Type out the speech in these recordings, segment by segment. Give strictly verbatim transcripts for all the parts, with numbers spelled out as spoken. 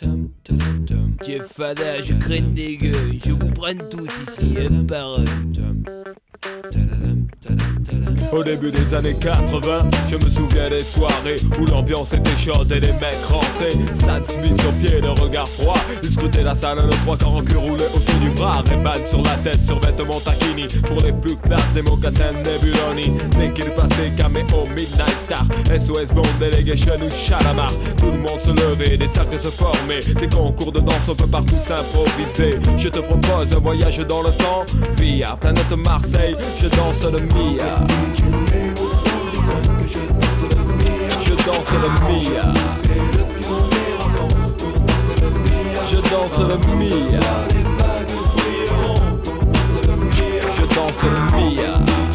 Tiens fada, je craigne des gueux, je vous prenne tous ici, un par un. Au début des années quatre-vingts, je me souviens des soirées où l'ambiance était chaude et les mecs rentraient. Stan Smith sur pied, le regard froid. Ils scrutaient la salle, le trois quarts en cul roulé autour du bras. Ray-Ban sur la tête, sur vêtements taquini. Pour les plus classes, des mocassins Nebuloni. Dès qu'il passait, caméo, Midnight Star, S O S Bond, Delegation ou Chalamar. Tout le monde se levait, des cercles se formaient. Des concours de danse, on peut partout s'improviser. Je te propose un voyage dans le temps via planète Marseille, je danse le Mia. Je danse le Mia. Je danse le Mia. Je danse le Mia.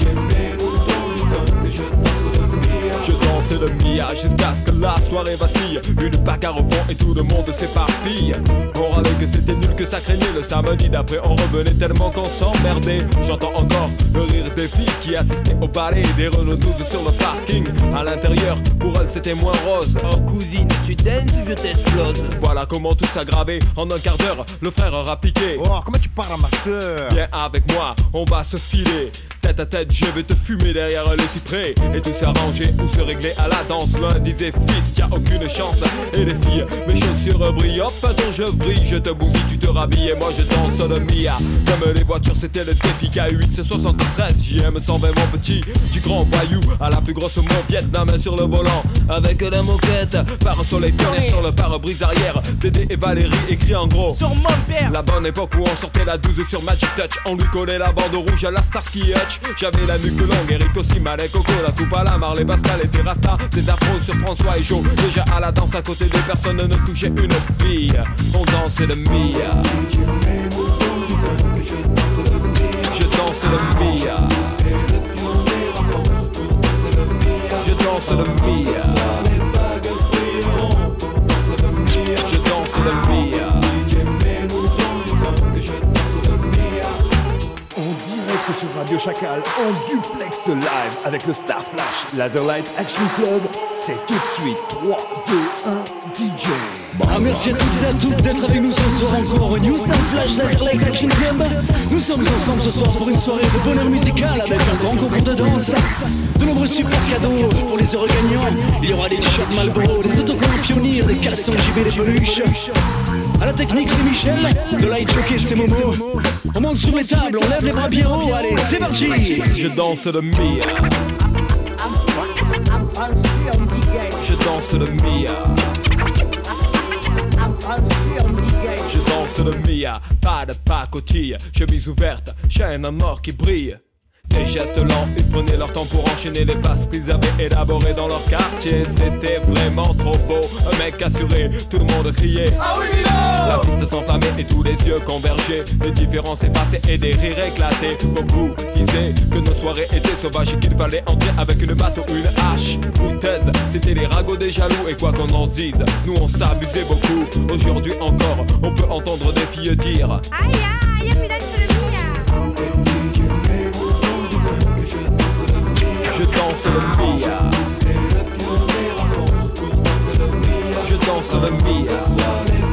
Je danse le Mia jusqu'à ce que la soirée vacille. Une bagarre au fond et tout le monde s'éparpille. On râlait que c'était nul, que ça craignait. Le samedi d'après on revenait tellement qu'on s'emmerdait. J'entends encore le rire des filles qui assistaient au ballet. Des Renault douze sur le parking. À l'intérieur, pour elles c'était moins rose. Oh cousine, tu danses ou je t'explose? Voilà comment tout s'aggravait. En un quart d'heure, le frère aura piqué. Oh, comment tu parles à ma soeur? Viens avec moi, on va se filer. Tête à tête, je vais te fumer derrière le cyprès. Et tout s'arranger ou se régler à la danse. L'un disait fils, t'as aucune chance. Et les filles, mes chaussures brillent. Hop, attends, je brille, je te bousille, tu te rhabilles. Et moi je danse le Mia. Comme les voitures, c'était le défi. K huit, c'est soixante-treize, J M cent vingt, mon petit. Du grand voyou à la plus grosse mauviette. La main sur le volant, avec la moquette. Par un soleil pionnier sur le pare-brise arrière. Dédé et Valérie écrit en gros sur mon père. La bonne époque où on sortait la douze sur Magic Touch. On lui collait la bande rouge à la Starsky Hutch. J'avais la nuque longue, Eric aussi, Malek, Coco, la coupe à la Marley, Pascal et Terrasta. Des afros sur François et Joe. Déjà à la danse à côté de personne ne touchait une bille. On dansait le Mia. Je danse le Mia. Je danse le Mia. Je danse le Mia. Sur Radio Chacal en duplex live avec le Star Flash Laserlight Action Club. C'est tout de suite trois, deux, un, D J. Ah, merci à toutes et à toutes d'être avec nous ce soir encore au New Star Flash Laserlight Action Club. Nous sommes ensemble ce soir pour une soirée de bonheur musical avec un grand concours de danse, de nombreux super cadeaux pour les heureux gagnants. Il y aura des t-shirts Marlboro, des autocollants Pionnier, des caleçons J B, des peluches. À la technique c'est Michel, le light jockey c'est Momo. On monte sur les tables, on lève les bras bien haut, allez c'est parti. Je danse le Mia. Je danse le Mia. Je danse le Mia. Pas de pacotille, chemise ouverte, chaîne en or qui brille. Des gestes lents, ils prenaient leur temps pour enchaîner les passes qu'ils avaient élaborées dans leur quartier. C'était vraiment trop beau, un mec assuré, tout le monde criait ah oui Milo. La piste s'enflammait et tous les yeux convergeaient. Les différences effacées et des rires éclatés. Beaucoup disaient que nos soirées étaient sauvages et qu'il fallait entrer avec une batte ou une hache. Foutaise, c'était les ragots des jaloux. Et quoi qu'on en dise, nous on s'abusait beaucoup. Aujourd'hui encore, on peut entendre des filles dire aïe aïe, aïe, je danse le Mia. Je danse le Mia.